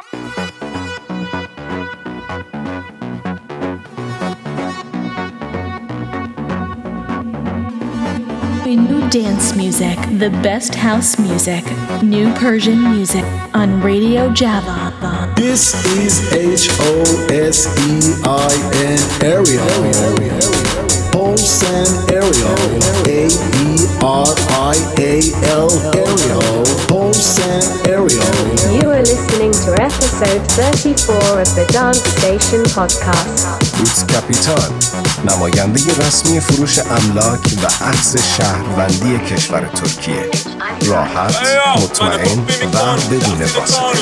New dance music, the best house music, new Persian music on Radio Java. This is HOSEIN Ariel. Hosen Ariel. AERIAL Ariel. Hosen Ariel. You are listening to episode 34 of the Dance Station podcast. روتس کپیتال، نماینده رسمی فروش املاک و اخذ شهروندی کشور ترکیه. راحت، مطمئن و بدون واسطه.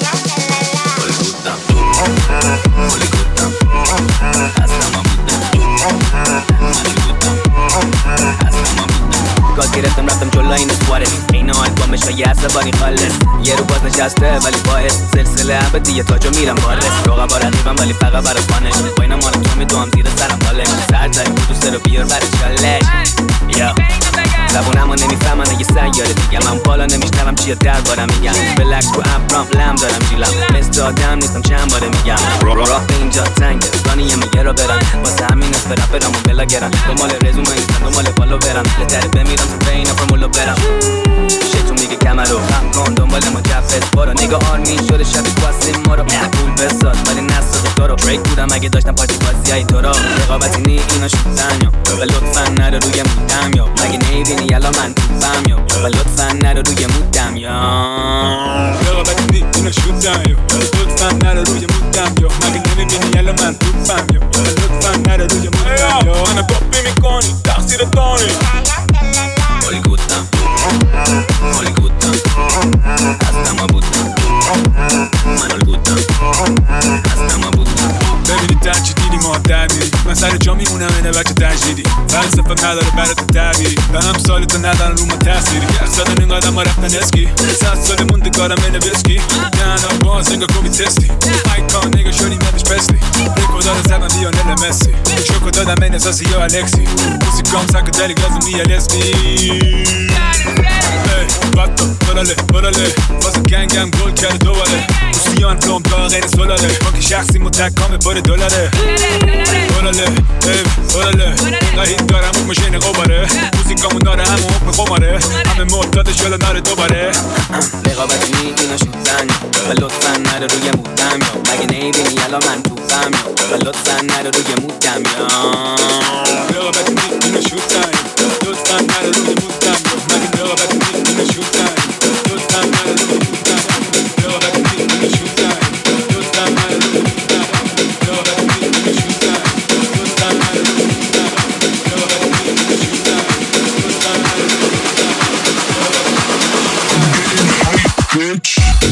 گاز گرفتم رفتم جلو این اسوارش این آلبومش و یه عصبانی خالص یه رو باز نشسته ولی باعث سلسله ابدیه تاجو میرم بارس رقبا رقیبم ولی فقط برای فانش با اینا مال تو میدوام زیر سرم بالش سر داریم دوست رو بیار برای چالش یا زبونمو نمیفهمن اگه سیاره دیگه من بالا نمیشنوم چیه دربارم میگم بلکس رو ابرام لم دارم جیلم مثل آدم نیستم چند باره میگم راه به اینجا تنگه رانیه میگه رو برن واسه همین اسم رپرامو بلا گرن دنبال رزومه نیستن دنبال فالو برن بهتره بمیرم تو بین فرمولو برم شیطون میگه کمر رو خم کن دنبال مجفز برو نگاه آرمین شده شبی کواستیم ما رو پول بساز ولی نساده تو رو بریک بودم اگه داشتم پارتی بازی های تو رو رقابتی نی اینا شدن یا و لطفا نره روی مودم یا مگه نمیبینی یلا من توفم یا و لطفا نره روی مودم یا رقابتی نی اینا شدن یا لطفا نره روی مودم یا مگه نمیبینی یلا من توفم یا و لطفا نره روی مودم یا منو کپی میکنی تقصیر تانی Hollywood'dan Hasta ma buddan من Hollywood'dan Hasta ma buddan ببینید در چی دیدی ما درمیری من سر جا میمونم اینه بچه تجدیدی فلسفه نداره برای تو تعبیری به هم سالی تو ندارن رو ما تأثیری یخ زدن این قدم ها رفتن اسکی 100 سال مونده کارم اینه ویسکی نه باز انگار کوبی تستی آیکان نگاه شدیم یادش پسلی ریکو داره زدن لیونل مسی شوکو دادم این اساسی یا الکسی موسیکام ساکو دلی گازمی الاسکی باتو براله واسه گنگم گل کرده دوباره موسیان پلوم تا غیر سلاله بانک شخصی متکامه پر دلاره براله قهید دارم اون مشین قماره موسیقامون داره همه حکم خماره همه معتاد شده ناره دوباره رقابتی نی اینا شدن و لطفا نره روی مودم یا مگه نمیبینی یلا من توفم یا و لطفا نره روی مودم یا رقابتی نی اینا شدن لطفا نره روی مودم یا مگه رقابتی نی اینا شدن لطفا نره روی مودم رقابتی نی اینا شدن لطفا نره روی مودم رقابتی نی اینا شدن لطفا نره روی مودم رقابتی نی اینا شدن لطفا نره روی مودم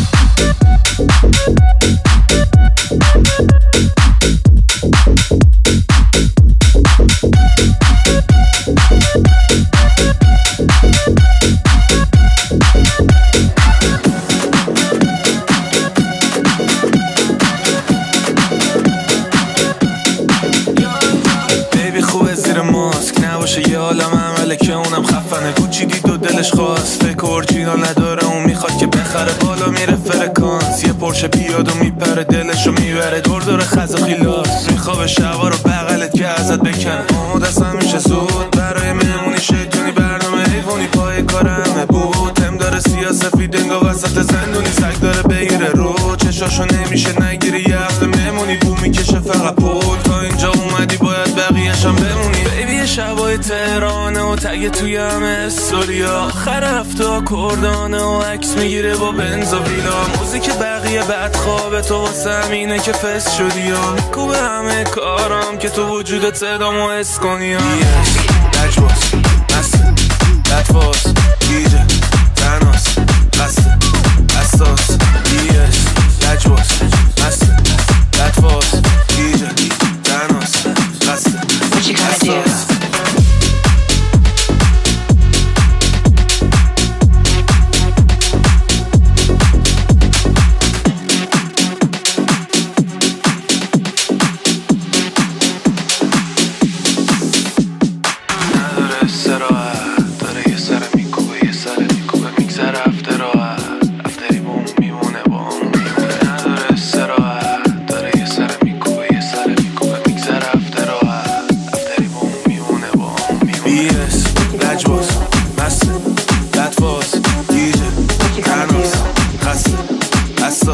یه عالم عمله که اونم خفنه کوچی دید و دلش خواست فکر اورجینا نداره اون میخواد که بخره بالا میره فرکانس یه پرشه پیاد و میپره دلشو میبره دور خز و خیلاس میخوابه شبا رو بغلت که ازت بکنه دستم میشه زود برای مهمونی شیطونی برنامه حیوانی پای کار همه بود هم داره سیاسفید انگا وسط زندونی سگ داره بگیره رو چشاشو نمیشه نگیری یه هفته مهمونی بو میکشه فقط پول تا اینجا اومدی باید بقیه‌شم بمونی بیبی شبای تهرانه و تگه توی همه استوریا آخر هفته کردانه و عکس میگیره با بنز و ویلا موزیک بقیه بد خوابه تو واسه همینه که فست شدی یا میکوبه همه کارم که تو وجودت صدامو حس کنی لجباز نسته لطفاز گیجه تناس بسته اساس دیس لجباز نسته لطفاز گیجه تناس بسته اساس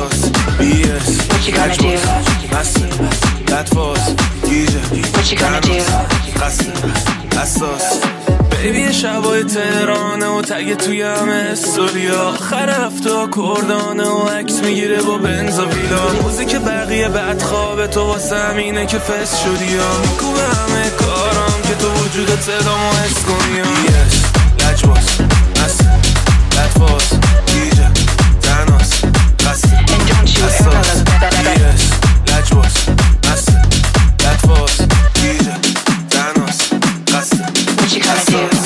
حساس بیس لجباز مسئله لطفاز گیجه تناس قصد اساس بیبی شبای تهرانه و تگه توی همه استوریا آخر هفته کردانه و عکس میگیره با بنز و ویلا موزیک بقیه بدخوابه تو واسه همینه که فست شدی یا میگوه همه کارم که تو وجودت صدامو حس کنی بیس لجباز مسئله لطفاز گیجه تناس قصد اساس بیس لجباز مسئله لطفاز گیجه تناس قصد اساس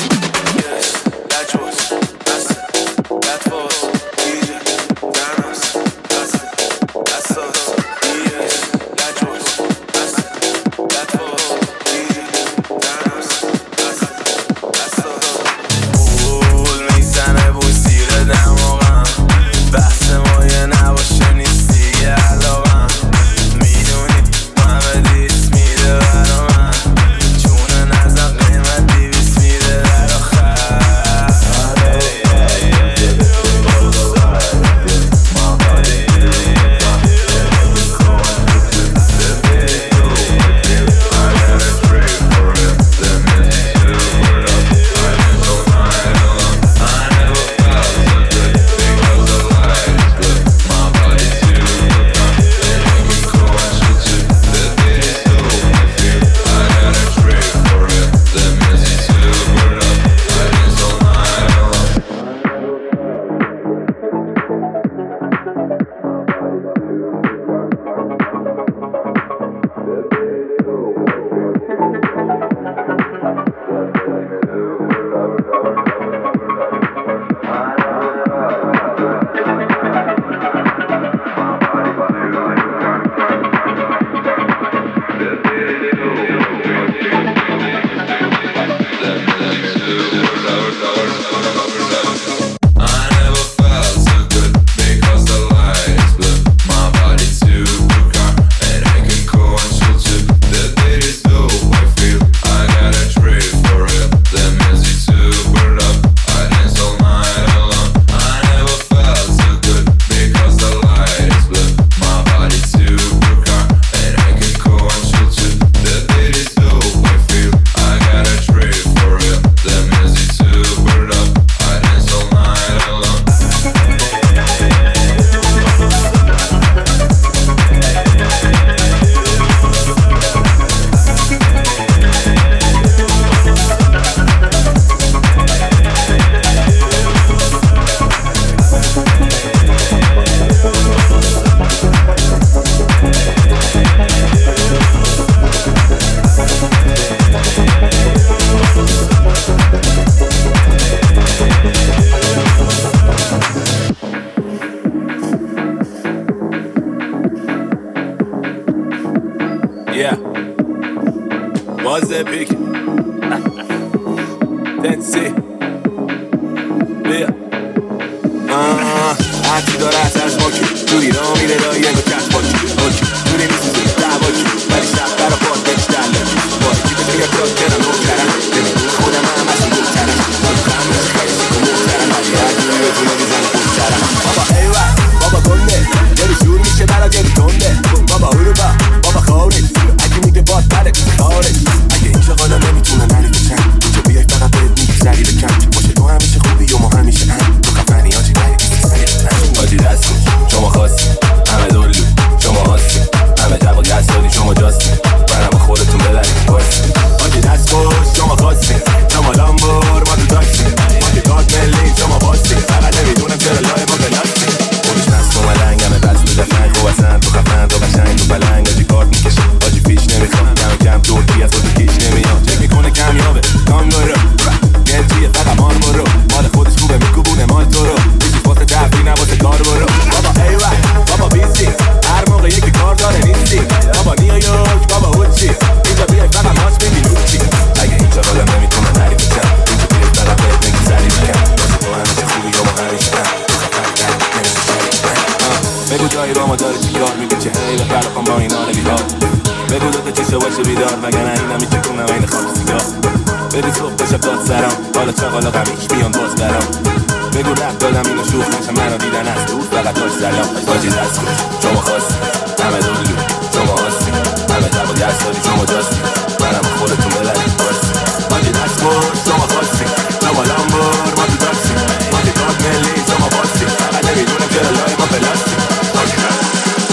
بری صبح بشه داد سرم حالا چقالا غمیش بیان باز درم بگو رب دادم اینو شوخ میشه منو دیدن از دور فقط داشت سلام باجی دست کن شما خواستی همه دولو شما هستی همه تبا دست داری شما جاستی منم خودتون بلدی بارسی باجی دست کن شما خواستی شما لامبور ما تو داکسی باجی داد ملی شما باستی فقط نمیدونم چرا لای ما پلاستی باجی دست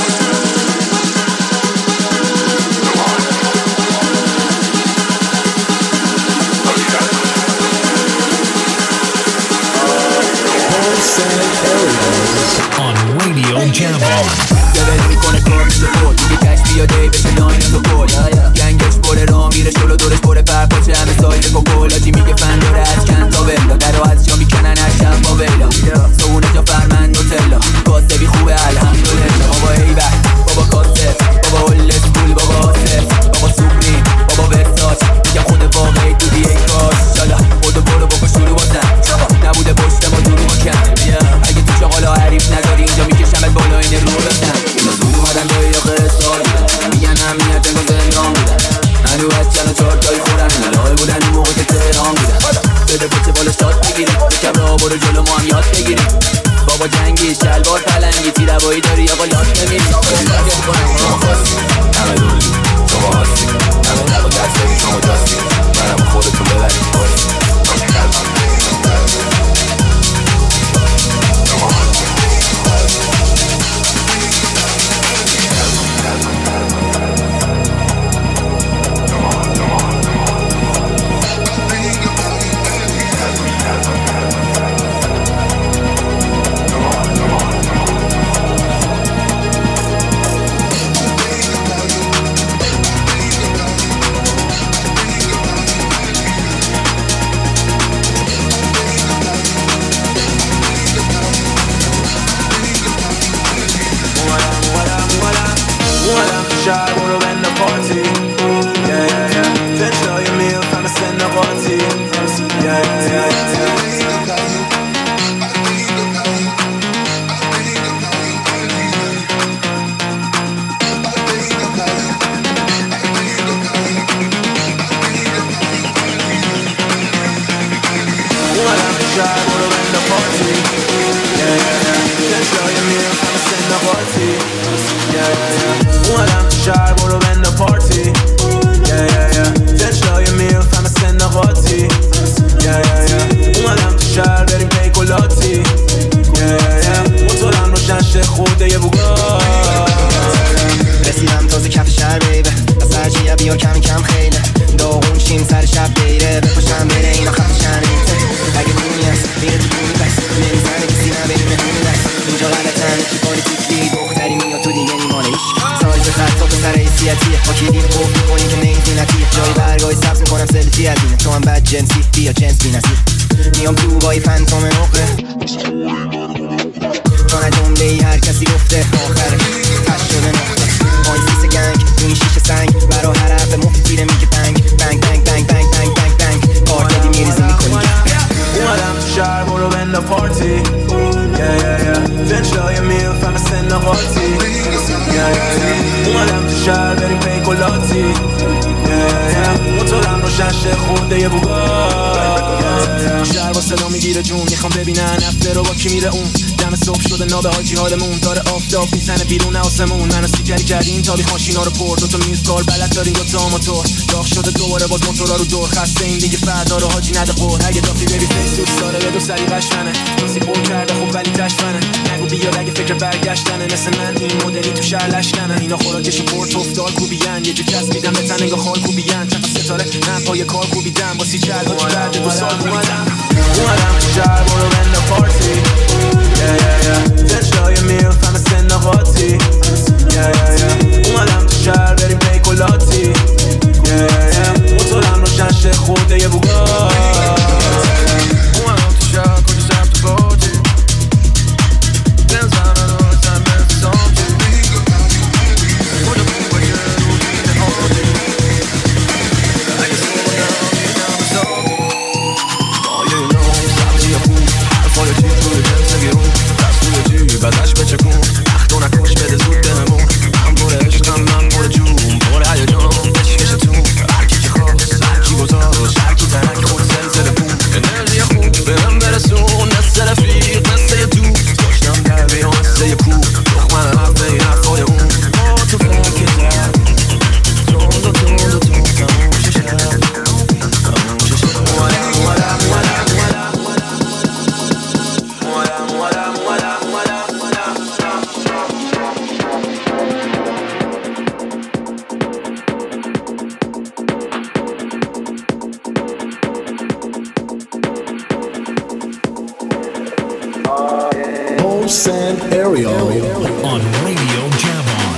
on Radio Jam-On. دلت میکنه کار میشه خود دیگه کش بیاده بشه لاین تو کل گنگش بره را میره شلو دورش بره پرپاچه همه سایل کوکل آجی میگه فن داره از کن تا بلا در و از جا میکنن هر شب با ویلا سونه جا فرمن نوتلا کاسه بی خوبه الحمدلله بابا ایبه بابا کاسه بابا اولس پول بابا آسف بابا سوپریم بابا ورساچ میگم خود واقعی تو دیگه کاش شالا بودو برو بکن شروع بازن نبوده پشت ما دورو مکن اگه تو چاقالا حریف نداری اینجا میکشمت بالا این رو بزن اینا زود اومدن به یه قصار بودن میگن امنیت انگار زندان بودن هنو از چند و چارتایی خورن اینا لای بودن این موقع که تهران بودن بده پچه بالا شاد بگیریم بکم را برو جلو ما هم یاد بگیریم بابا جنگی شلوار پلنگی تیر هوایی داری آقا لات نمیریم شما خواستی همه دولی شما هستی همه لبا دست داری شما جاستی منم خودتون ببریم بارسی منو سیگاری کردیم تا بیخ ماشینا رو پر دوتا میز کار بلد داریم دوتا موتور داغ شده دوباره باز موتورا رو دور خسته این دیگه فردا رو حاجی نده قور اگه دافی بری فیس دوست داره بدو سری قشنه دوستی پر کرده خوب ولی تشفنه نگو بیاد اگه فکر برگشتنه مثل من این مدلی تو شهر لشکنه اینا خوراکشو پورت افتار کوبیان یه جو چسبیدم به تن انگار خال کوبیان چند ستاره من پای کار کوبیدم با سی چل حاجی بعد 2 سال اومدم تو شهر برو بند پارتی دنشای میل فهم سن قاطی اومدم تو شهر بریم پیکولاتی موتورم روشن شه خورده یه بوگا اومدم تو شهر کجا سرم تو باجی بنزن رو زن بنزی سامجی کجا بوم باشه روزین آدی اگه سوبادم میدم بزاقی مایه نام سبزی خوب حرفای چی توی جنس گرون دست توی جی بدش بچکون اختو نکش بده زود Pulse and Ariel on Radio Jam On.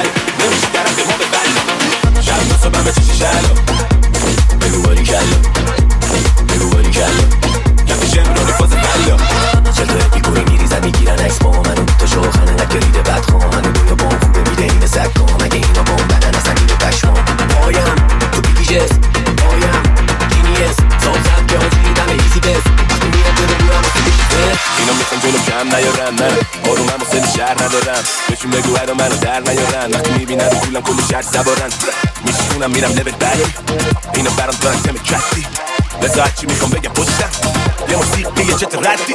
Shallow, begu bari kallo. غم نیارن. من آرومم و سل شهر ندارم، بهشون بگو هر منو در نیارن. وقتی میبینن رسولم کلی شهر سوارن، میشونم میرم لبت بعدی، اینو برام دارن تم کردی. لذا هرچی میخوام بگم پشتم یه موسیقی یه چت ردی.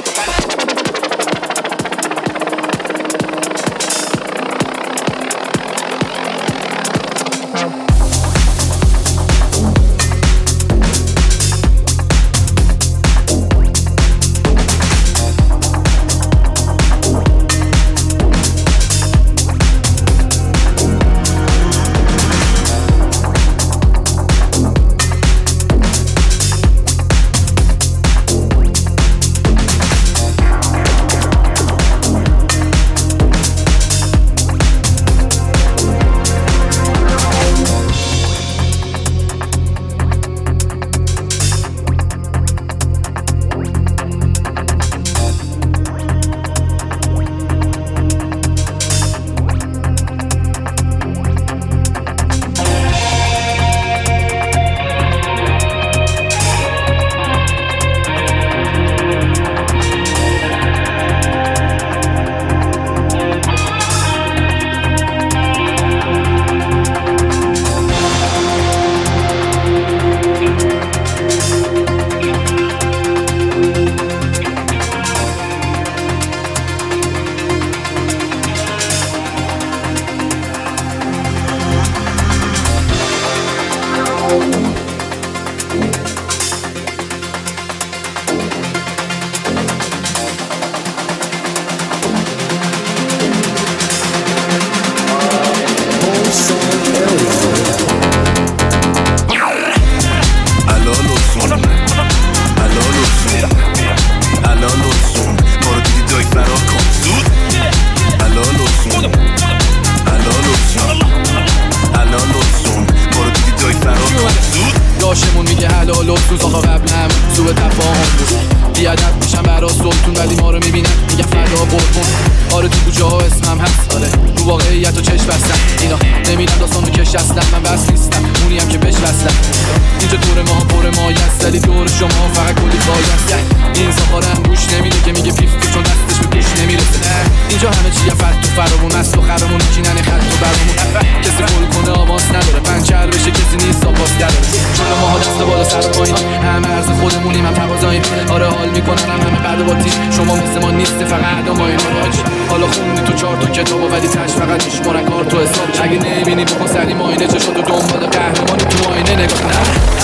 داشمون میگه حلال و سوز آقا قبلم سوء تفاهم بود، بیادب میشم برا سلطون ولی ما رو میبینن میگه فدا قربون. آره تو کجا اسمم هست، آره تو واقعیت و چشم بستم، اینا نمیدن داستان رو کش اصلا. من بس نیستم اونی هم که بهش وصلم. اینجا دور ما پر ما یست ولی دور شما فقط کلی خواهست. این سفارم گوش نمیده که میگه پیف چون دستش به پیش نمیرسه. اینجا همه چیه فرد تو فرامون است و خرمون میچینن خط و برامون. کسی فول کنه آواز نداره، پنچر بشه کسی نیست آواز داره. چون ما دست بالا سر پایین همه عرض خودمونیم، هم تقاضاییم. آره حال میکنن همه بعد با تیم، شما مثل ما نیست فقط ما این راج. حالا خوندی تو 4 تا کتابو ولی تاش فقط میشمارن کار تو حساب. اگه نمیبینی بکن سری ماینه چشاتو دنبال قهرمانی تو آینه نگاه کن.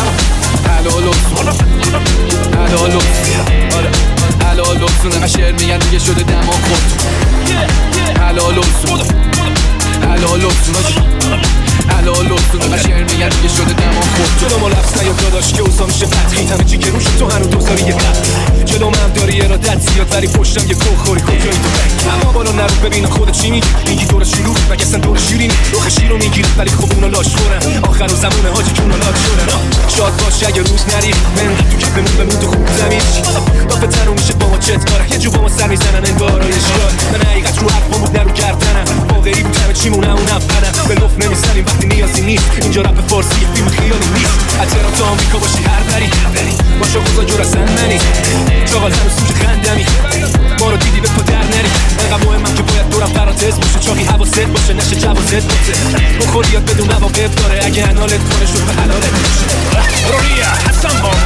حلال و حلال و آره حلال و سونه شعر میگن دیگه شده دما خود. حلال و حلال و حلال و سونه شعر میگن دیگه شده دما خود. جلو ما لفظ نیا داداش که اوزا میشه فتخی، همه چی که روش تو هنو دوزاری یه قد. جلو من داری ارادت زیاد ولی پشتم یه کوخوری کجایی تو بک. اما بالا نرو ببین خود چی میگی، میگی دور شروع مگه اصلا دور شیرینی. روخ شیرو میگیری ولی خب اونا لاش خورن، آخر و زمونه حاجی که اونا لاک شدن. شاد باش اگه روز نری من تو کفمون بمون تو خوب زمین. دافه تنو میشه با ما چت کاره، یه جو با ما سر میزنن انگار اشکال. من حقیقت رو حرفم بود نرو گردنم، واقعی بود همه چیمون اونم فنم. به لف نمیزنیم وقتی نیازی نیست، اینجا رپ فارسی فیلم خیالی نیست. حتی تو آمریکا باشی هر بری باشه خوزا جور اصلا منی. چاقال هنوز سوچه خندمی، ما رو دیدی به پا در نری. انقدر مهمم که باید دورم فراتز باشه، چاقی حواست باشه نشه جوازت باشه. بخور یاد بدون عواقب داره، اگه انالت کنه شروع به حلالت باشه. روریا حسن با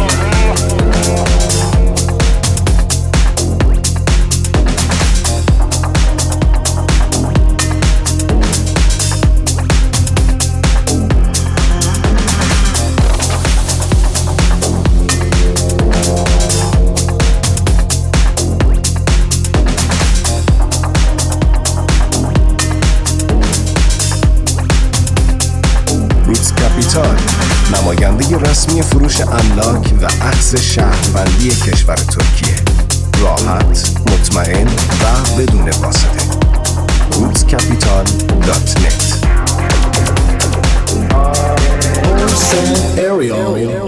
نماینده رسمی فروش املاک و اخذ شهروندی کشور ترکیه. راحت، مطمئن و بدون واسطه. rootscapital.net